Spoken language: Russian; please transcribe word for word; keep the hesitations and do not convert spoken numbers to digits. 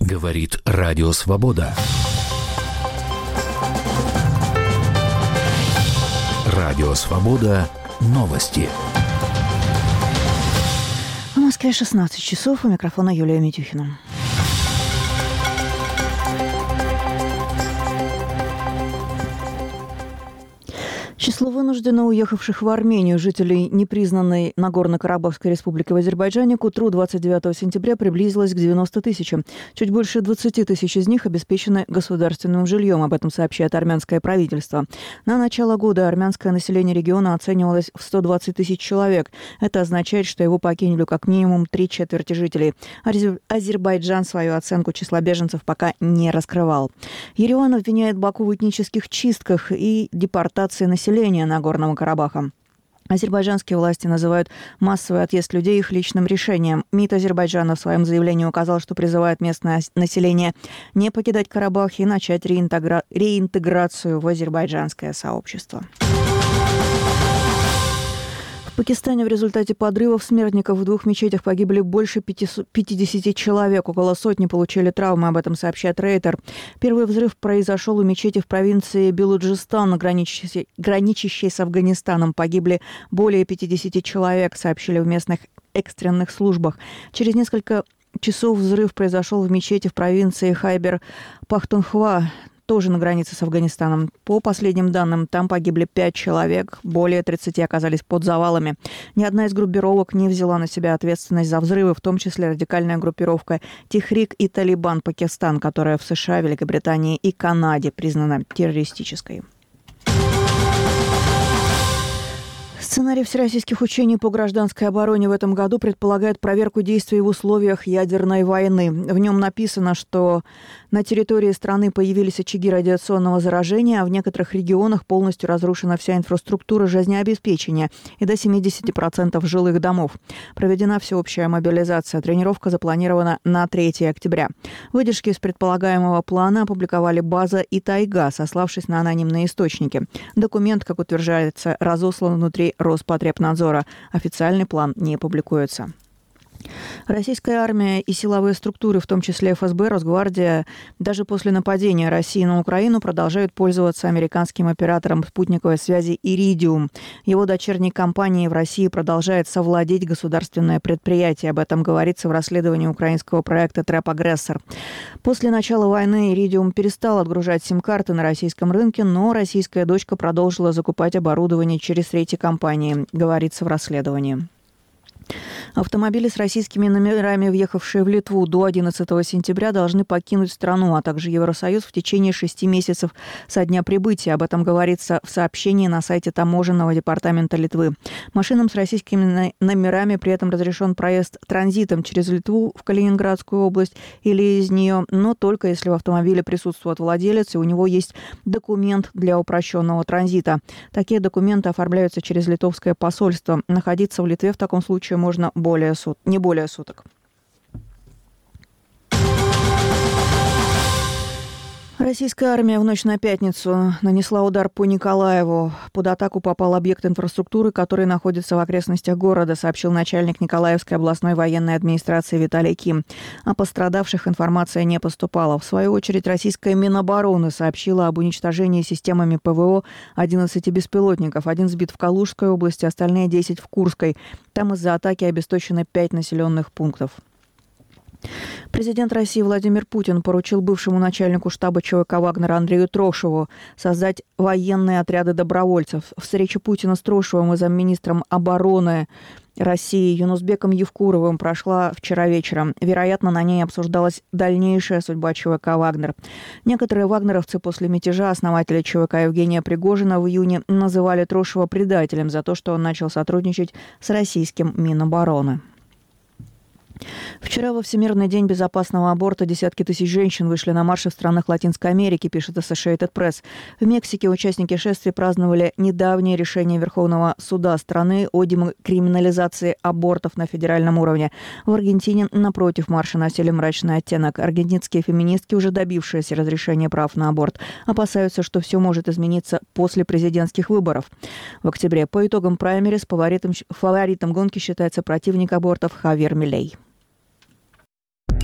Говорит Радио Свобода. Радио Свобода. Новости. В Москве шестнадцать часов. У микрофона Юлия Митюхина. Число вынужденно уехавших в Армению жителей непризнанной Нагорно-Карабахской республики в Азербайджане к утру двадцать девятого сентября приблизилось к девяноста тысячам. Чуть больше двадцати тысяч из них обеспечены государственным жильем. Об этом сообщает армянское правительство. На начало года армянское население региона оценивалось в сто двадцать тысяч человек. Это означает, что его покинули как минимум три четверти жителей. Азербайджан свою оценку числа беженцев пока не раскрывал. Ереван обвиняет Баку в этнических чистках и депортации населения Нагорного Карабаха. Азербайджанские власти называют массовый отъезд людей их личным решением. МИД Азербайджана в своем заявлении указал, что призывает местное население не покидать Карабах и начать реинтегра... реинтеграцию в азербайджанское сообщество. В Пакистане в результате подрывов смертников в двух мечетях погибли больше пятидесяти человек. Около сотни получили травмы, об этом сообщает Рейтер. Первый взрыв произошел у мечети в провинции Белуджистан, граничащей, граничащей с Афганистаном. Погибли более пятидесяти человек, сообщили в местных экстренных службах. Через несколько часов взрыв произошел в мечети в провинции Хайбер-Пахтунхва, тоже на границе с Афганистаном. По последним данным, там погибли пять человек, более тридцати оказались под завалами. Ни одна из группировок не взяла на себя ответственность за взрывы, в том числе радикальная группировка Техрик и Талибан Пакистан, которая в США, Великобритании и Канаде признана террористической. Сценарий всероссийских учений по гражданской обороне в этом году предполагает проверку действий в условиях ядерной войны. В нем написано, что на территории страны появились очаги радиационного заражения, а в некоторых регионах полностью разрушена вся инфраструктура жизнеобеспечения и до семидесяти процентов жилых домов. Проведена всеобщая мобилизация. Тренировка запланирована на третьего октября. Выдержки из предполагаемого плана опубликовали «База» и «Тайга», сославшись на анонимные источники. Документ, как утверждается, разослан внутри Роспотребнадзора. Официальный план не публикуется. Российская армия и силовые структуры, в том числе эф эс бэ, Росгвардия, даже после нападения России на Украину продолжают пользоваться американским оператором спутниковой связи «Иридиум». Его дочерней компанией в России продолжает совладеть государственное предприятие. Об этом говорится в расследовании украинского проекта «Трэп-агрессор». После начала войны «Иридиум» перестал отгружать сим-карты на российском рынке, но российская дочка продолжила закупать оборудование через третьи компании, говорится в расследовании. Автомобили с российскими номерами, въехавшие в Литву до одиннадцатого сентября, должны покинуть страну, а также Евросоюз в течение шести месяцев со дня прибытия. Об этом говорится в сообщении на сайте таможенного департамента Литвы. Машинам с российскими номерами при этом разрешен проезд транзитом через Литву в Калининградскую область или из нее, но только если в автомобиле присутствует владелец и у него есть документ для упрощенного транзита. Такие документы оформляются через литовское посольство. Находиться в Литве в таком случае можно более сут... не более суток. Российская армия в ночь на пятницу нанесла удар по Николаеву. Под атаку попал объект инфраструктуры, который находится в окрестностях города, сообщил начальник Николаевской областной военной администрации Виталий Ким. О пострадавших информация не поступала. В свою очередь, российская Минобороны сообщила об уничтожении системами пэ вэ о одиннадцати беспилотников. Один сбит в Калужской области, остальные десять в Курской. Там из-за атаки обесточены пять населенных пунктов. Президент России Владимир Путин поручил бывшему начальнику штаба че вэ ка «Вагнер» Андрею Трошеву создать военные отряды добровольцев. Встреча Путина с Трошевым и замминистром обороны России Юнусбеком Евкуровым прошла вчера вечером. Вероятно, на ней обсуждалась дальнейшая судьба че вэ ка «Вагнер». Некоторые вагнеровцы после мятежа основателя че вэ ка Евгения Пригожина в июне называли Трошева предателем за то, что он начал сотрудничать с российским Минобороны. Вчера во Всемирный день безопасного аборта десятки тысяч женщин вышли на марши в странах Латинской Америки, пишет Associated Press. В Мексике участники шествия праздновали недавнее решение Верховного суда страны о декриминализации абортов на федеральном уровне. В Аргентине, напротив, марши носили мрачный оттенок. Аргентинские феминистки, уже добившиеся разрешения прав на аборт, опасаются, что все может измениться после президентских выборов. В октябре по итогам праймериз фаворитом, фаворитом гонки считается противник абортов Хавьер Милей.